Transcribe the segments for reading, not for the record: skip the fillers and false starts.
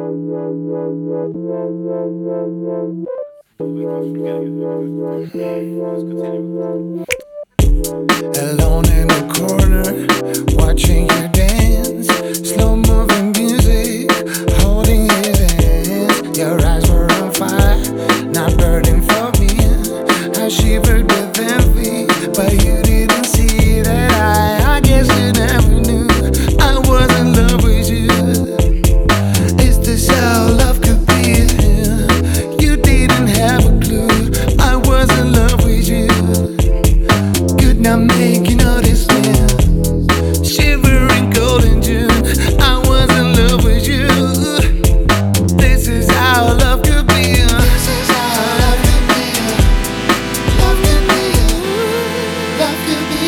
Alone in a corner, watching you dance. Slow moving music, holding his hands. Your eyes were on fire, not burning for me. I shivered with envy, but you didn't see that I guess you never knew I was in love with you. Is this how love could be? You didn't have a clue I was in love with you. Could not make you notice me. Shivering cold in June, I was in love with you. This is how love could be. This is how love could be. Love could be. Love could be.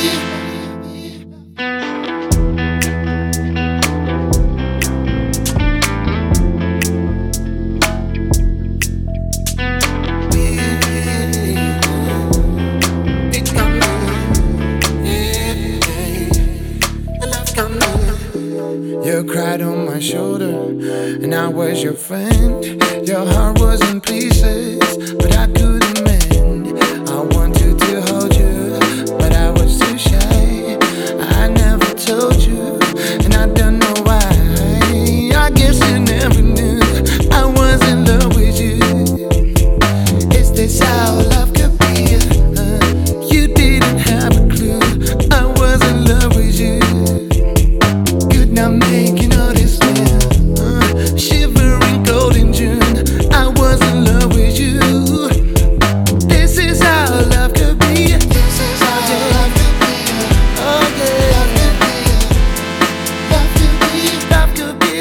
You cried on my shoulder, and I was your friend. Your heart was in pieces, but I couldn't mend. I wanted to hold you, but I was too shy. I never told you, and I don't know why. I guess you never knew I was in love with you. Is this how love could be? You didn't have a clue I was in love with you. Could not make you notice me. Shivering cold in June, I was in love with you. This is how love could be. This is how love could be. Oh yeah, love could be. Love could be.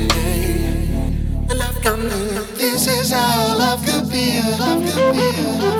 This is how love could be. Love could be.